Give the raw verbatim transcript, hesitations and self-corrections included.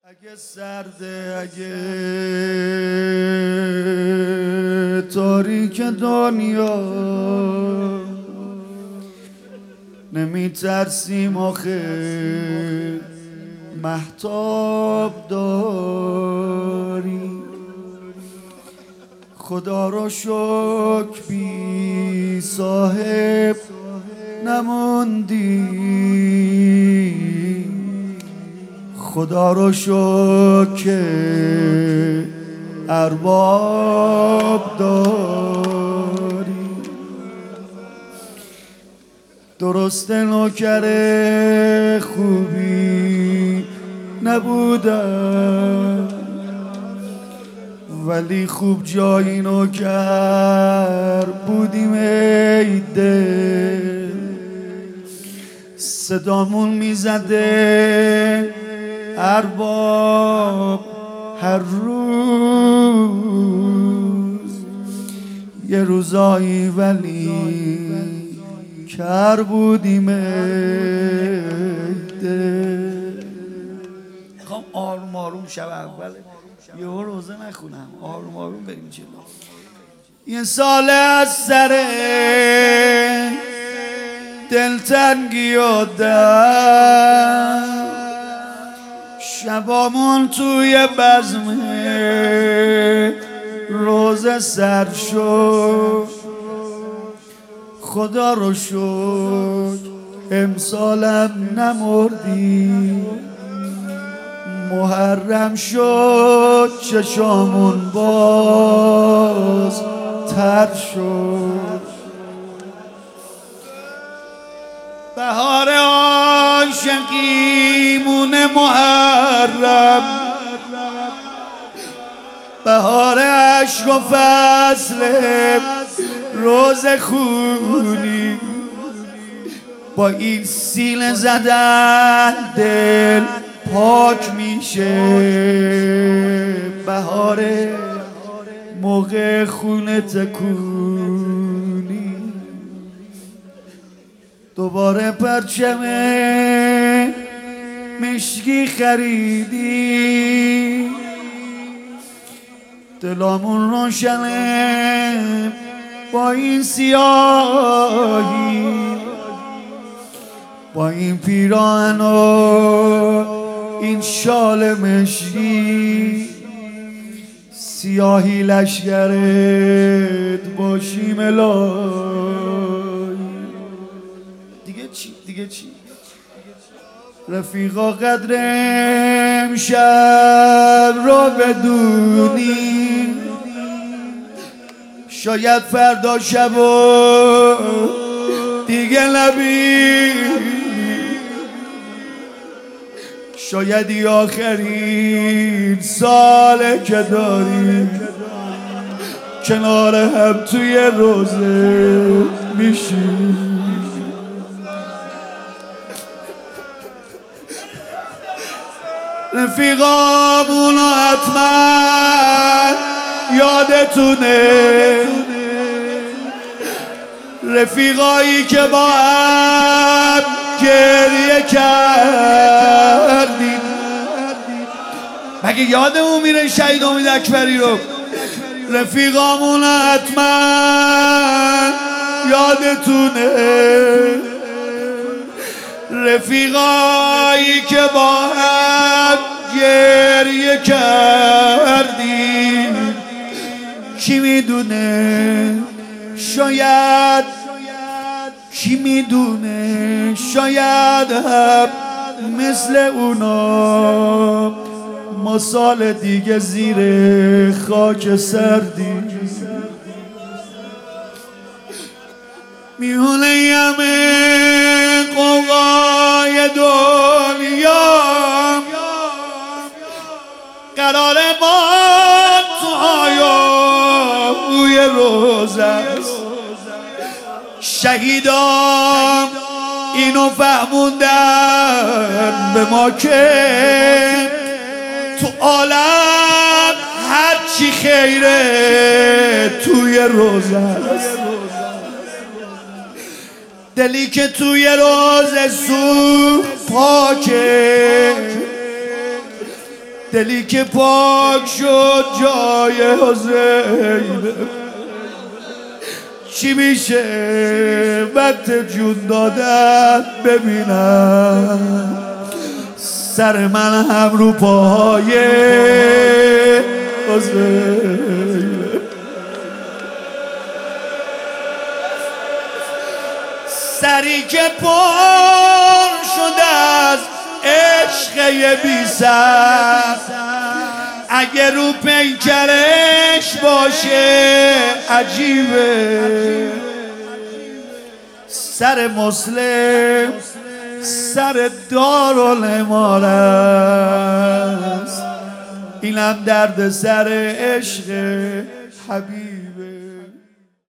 اگه سرده، اگه تاریک دنیا، نمی ترسیم آخه مهتاب داری. خدا رو شکر بی صاحب نموندی، خدا رو شکر که ارباب داری. درسته نوکر خوبی نبودم، ولی خوب جایی نوکر بودیم ای دل. صدامون میزده ارباب هر روز، یه روزایی ولی کر بودیم ای دل. میخوام آروم آروم شب اول یه روزه نخونم، آروم آروم بریم جلو. یه سال از سر دلتنگی و درد، شبامون توی بزم روزه سر شد. خدا رو شکر امسالم نمردی، محرم شد چشامون باز تر شد. بهار عاشقیمون محرم، بهار عشق و فصل روز خونی، با این سینه زدن دل پاک میشه. بهار موقع خونه تکونی، دوباره پرچم مشکی خریدی، دلامون روشنه با این سیاهی، با این پیراهن و این شال مشکی. سیاهی لشگرت باشیم الهی. دیگه چی؟ دیگه چی؟ رفیقا قدر امشب رو بدونی، شاید فردا شب و دیگه نبینی، شاید آخرین ساله که داری کنار هم توی روزه میشی. رفیقامونو حتما یادتونه، رفیقایی که با هم گریه کردیم. مگه یادمون میره شهید امید اکبری رو؟ رفیقامون حتما یادتونه، رفیقایی که با هم گریه کردیم. کی میدونه، شاید کی میدونه، شاید هم مثل اونا ما سال دیگه زیر خاک سردیم. میونه یمه قوقای دنیا، قرار ما تو آیوی روز است. شهیدان اینو فهموندن به ما که تو عالم هرچی خیره توی روز است. دلی که توی روز سوخت پاکه، دلی که پاک شد جای حسین چی میشه وقت جون دادن ببینم سر من هم رو پاهای حسین سری که پر شده از عشق بی سر اگه رو پیکرش باشه عجیبه سر مسلم سر دارالامام است اینم درد سر عشق حبیب